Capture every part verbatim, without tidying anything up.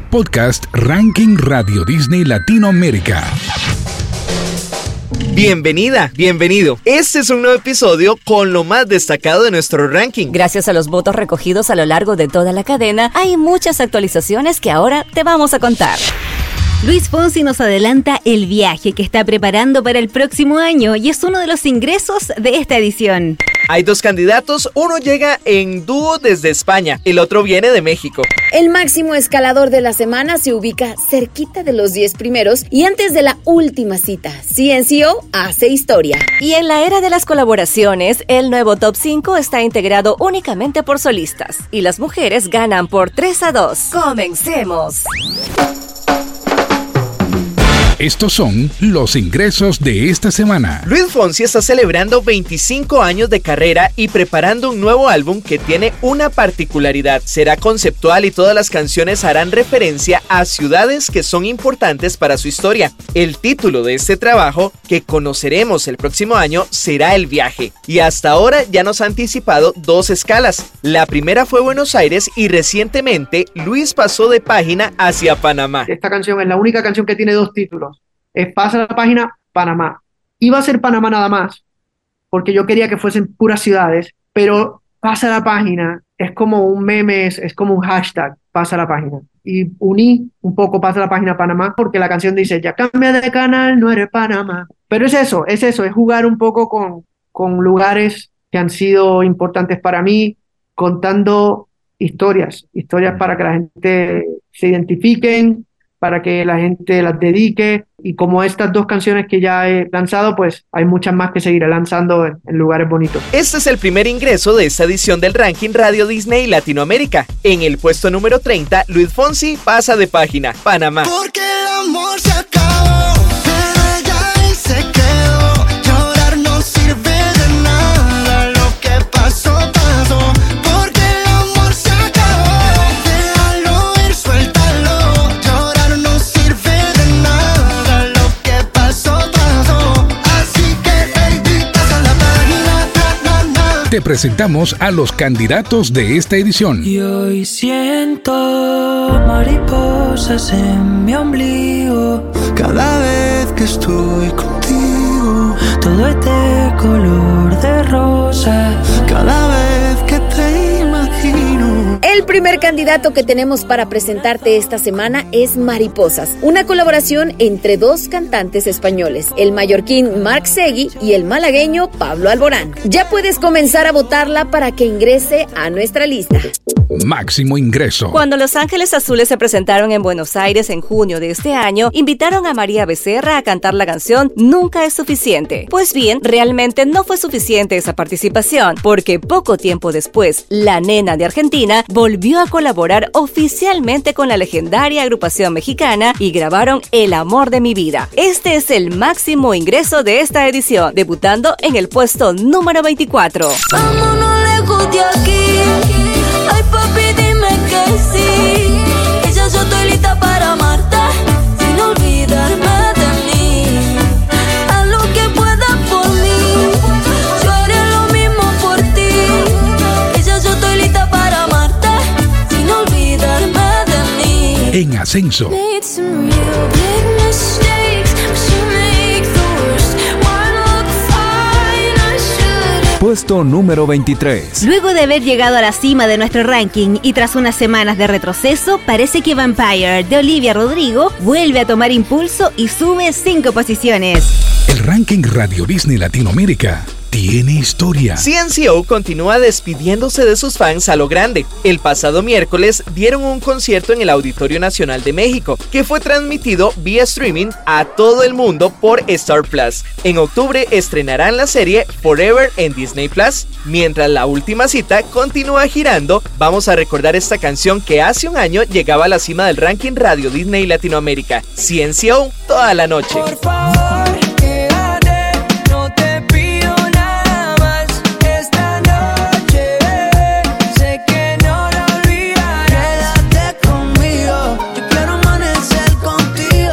podcast Ranking Radio Disney Latinoamérica. Bienvenida, bienvenido. Este es un nuevo episodio con lo más destacado de nuestro ranking. Gracias a los votos recogidos a lo largo de toda la cadena, hay muchas actualizaciones que ahora te vamos a contar. Luis Fonsi nos adelanta el viaje que está preparando para el próximo año y es uno de los ingresos de esta edición. Hay dos candidatos, uno llega en dúo desde España, el otro viene de México. El máximo escalador de la semana se ubica cerquita de los diez primeros y antes de la última cita. C N C O hace historia. Y en la era de las colaboraciones, el nuevo Top cinco está integrado únicamente por solistas y las mujeres ganan por tres a dos. ¡Comencemos! Estos son los ingresos de esta semana. Luis Fonsi está celebrando veinticinco años de carrera y preparando un nuevo álbum que tiene una particularidad. Será conceptual y todas las canciones harán referencia a ciudades que son importantes para su historia. El título de este trabajo, que conoceremos el próximo año, será El Viaje. Y hasta ahora ya nos ha anticipado dos escalas. La primera fue Buenos Aires y recientemente Luis pasó de página hacia Panamá. Esta canción es la única canción que tiene dos títulos. Es Pasa la Página, Panamá. Iba a ser Panamá nada más, porque yo quería que fuesen puras ciudades, pero Pasa la Página es como un meme, es, es como un hashtag, Pasa la Página. Y uní un poco Pasa la Página Panamá, porque la canción dice, ya cambia de canal, no eres Panamá. Pero es eso, es eso, es jugar un poco con, con lugares que han sido importantes para mí, contando historias, historias para que la gente se identifiquen, para que la gente las dedique, y como estas dos canciones que ya he lanzado, pues hay muchas más que seguiré lanzando en, en lugares bonitos. Este es el primer ingreso de esta edición del Ranking Radio Disney Latinoamérica. En el puesto número treinta, Luis Fonsi pasa de página, Panamá. Porque el amor se acabó, pero ella se quedó, llorar no sirve de nada, lo que pasó, pasó. Te presentamos a los candidatos de esta edición. Y hoy siento mariposas en mi ombligo. Cada vez que estoy contigo, todo es de color de rosa. Cada vez que te imagino. El primer candidato que tenemos para presentarte esta semana es Mariposas, una colaboración entre dos cantantes españoles, el mallorquín Marc Seguí y el malagueño Pablo Alborán. Ya puedes comenzar a votarla para que ingrese a nuestra lista. Máximo ingreso. Cuando Los Ángeles Azules se presentaron en Buenos Aires en junio de este año, invitaron a María Becerra a cantar la canción Nunca es suficiente. Pues bien, realmente no fue suficiente esa participación, porque poco tiempo después, la nena de Argentina volvió a colaborar oficialmente con la legendaria agrupación mexicana y grabaron El Amor de mi Vida. Este es el máximo ingreso de esta edición, debutando en el puesto número veinticuatro. Vámonos lejos de aquí. Ay, papi, dime que sí. Ella yo estoy lista para amarte, sin olvidarme de mí. Haz lo que puedas por mí, yo haré lo mismo por ti. Ella yo estoy lista para amarte, sin olvidarme de mí. En ascenso. Puesto número veintitrés. Luego de haber llegado a la cima de nuestro ranking y tras unas semanas de retroceso, parece que Vampire de Olivia Rodrigo vuelve a tomar impulso y sube cinco posiciones. El Ranking Radio Disney Latinoamérica tiene historia. C N C O continúa despidiéndose de sus fans a lo grande. El pasado miércoles dieron un concierto en el Auditorio Nacional de México, que fue transmitido vía streaming a todo el mundo por Star Plus. En octubre estrenarán la serie Forever en Disney Plus. Mientras la última cita continúa girando, vamos a recordar esta canción que hace un año llegaba a la cima del Ranking Radio Disney Latinoamérica. C N C O toda la noche. Por favor.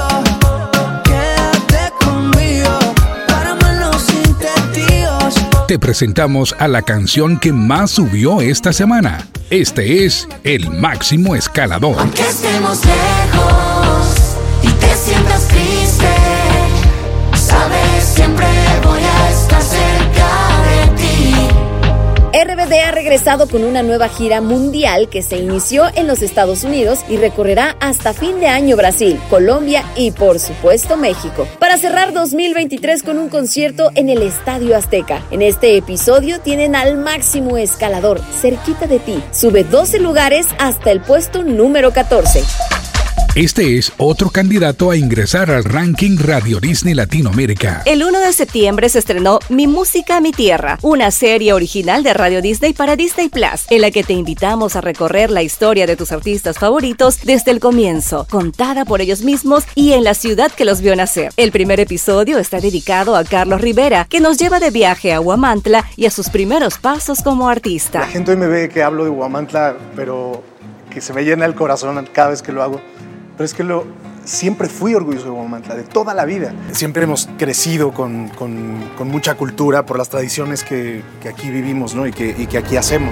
Te te presentamos a la canción que más subió esta semana. Este es El Máximo Escalador. Aunque estemos lejos y te sientas triste, sabes, siempre voy a estar cerca de ti. R B D ha regresado con una nueva gira mundial que se inició en los Estados Unidos y recorrerá hasta fin de año Brasil, Colombia y por supuesto México, para cerrar dos mil veintitrés con un concierto en el Estadio Azteca. En este episodio tienen al Máximo Escalador, cerquita de ti. Sube doce lugares hasta el puesto número catorce. Este es otro candidato a ingresar al ranking Radio Disney Latinoamérica. El uno de septiembre se estrenó Mi Música, Mi Tierra, una serie original de Radio Disney para Disney Plus, en la que te invitamos a recorrer la historia de tus artistas favoritos desde el comienzo, contada por ellos mismos y en la ciudad que los vio nacer. El primer episodio está dedicado a Carlos Rivera, que nos lleva de viaje a Huamantla y a sus primeros pasos como artista. La gente hoy me ve que hablo de Huamantla, pero que se me llena el corazón cada vez que lo hago. Pero es que lo, siempre fui orgulloso de Huamantla, de toda la vida. Siempre hemos crecido con, con, con mucha cultura por las tradiciones que, que aquí vivimos, ¿no? y, que, y que aquí hacemos.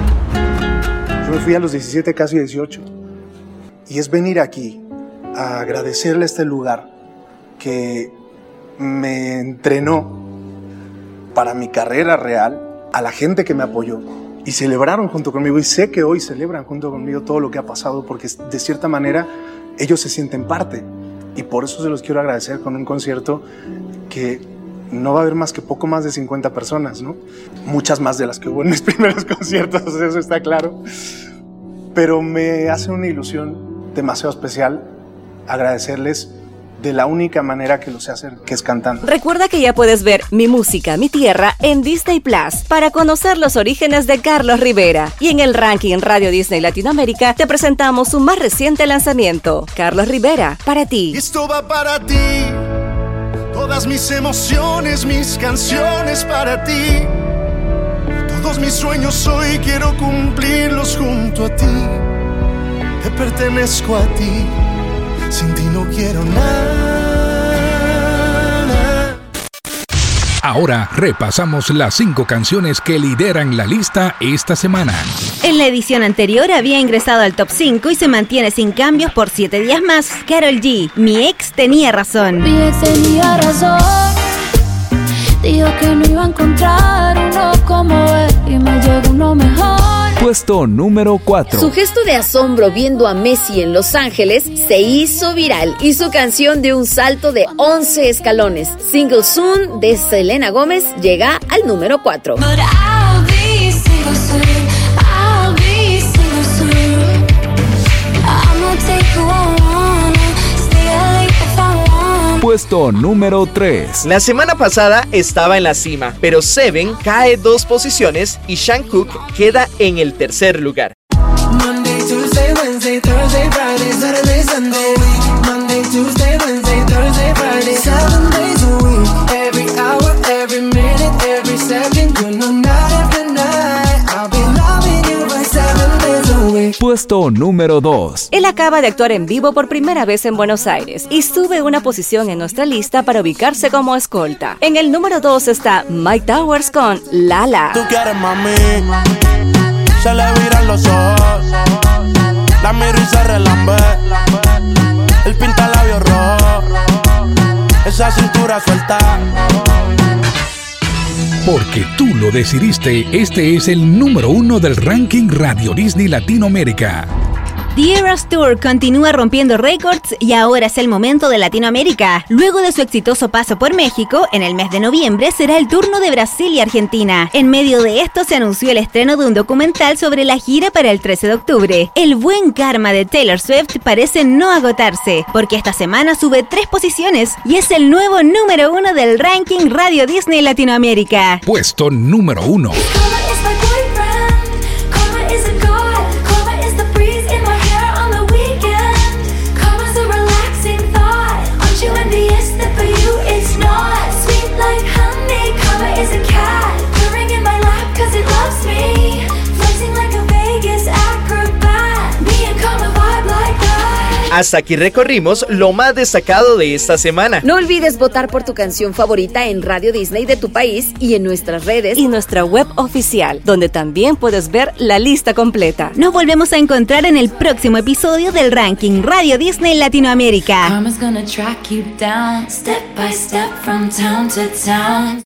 Yo me fui a los diecisiete, casi dieciocho. Y es venir aquí a agradecerle a este lugar que me entrenó para mi carrera real, a la gente que me apoyó. Y celebraron junto conmigo, y sé que hoy celebran junto conmigo todo lo que ha pasado, porque de cierta manera ellos se sienten parte, y por eso se los quiero agradecer con un concierto que no va a haber más que poco más de cincuenta personas, ¿no? Muchas más de las que hubo en mis primeros conciertos, eso está claro, pero me hace una ilusión demasiado especial agradecerles de la única manera que lo sé hacer, que es cantando. Recuerda que ya puedes ver Mi Música, Mi Tierra en Disney Plus para conocer los orígenes de Carlos Rivera. Y en el ranking Radio Disney Latinoamérica te presentamos su más reciente lanzamiento, Carlos Rivera, para ti. Esto va para ti, todas mis emociones, mis canciones para ti. Todos mis sueños hoy quiero cumplirlos junto a ti. Te pertenezco a ti. Sin ti no quiero nada. Ahora repasamos las cinco canciones que lideran la lista esta semana. En la edición anterior había ingresado al top cinco y se mantiene sin cambios por siete días más. Karol G, Mi Ex Tenía Razón. Mi ex tenía razón, dijo que no iba a encontrar uno como él y me llegó uno mejor. Puesto número cuatro. Su gesto de asombro viendo a Messi en Los Ángeles se hizo viral y su canción de un salto de once escalones, Single Soon de Selena Gómez, llega al número cuatro. Puesto número tres. La semana pasada estaba en la cima, pero Seven cae dos posiciones y Jungkook queda en el tercer lugar. Monday, Tuesday, Wednesday, Thursday, Friday, Saturday, Sunday. Monday, Tuesday, Wednesday, Thursday, Friday, seven days a week. Every hour, every minute, every second, you know, night after night, I'll be loving you by seven days a week. Puesto número dos. Él acaba de actuar en vivo por primera vez en Buenos Aires y sube una posición en nuestra lista para ubicarse como escolta. En el número dos está Mike Towers con Lala. Tú quieres, mami, se le viran los ojos, la miro y se relambe, él pinta labios rojos, esa cintura suelta. Porque tú lo decidiste, este es el número uno del ranking Radio Disney Latinoamérica. The Eras Tour continúa rompiendo récords y ahora es el momento de Latinoamérica. Luego de su exitoso paso por México, en el mes de noviembre será el turno de Brasil y Argentina. En medio de esto se anunció el estreno de un documental sobre la gira para el trece de octubre. El buen karma de Taylor Swift parece no agotarse, porque esta semana sube tres posiciones y es el nuevo número uno del ranking Radio Disney Latinoamérica. Puesto número uno. Hasta aquí recorrimos lo más destacado de esta semana. No olvides votar por tu canción favorita en Radio Disney de tu país y en nuestras redes y nuestra web oficial, donde también puedes ver la lista completa. Nos volvemos a encontrar en el próximo episodio del ranking Radio Disney Latinoamérica. Karma's gonna track you down, step by step from town to town.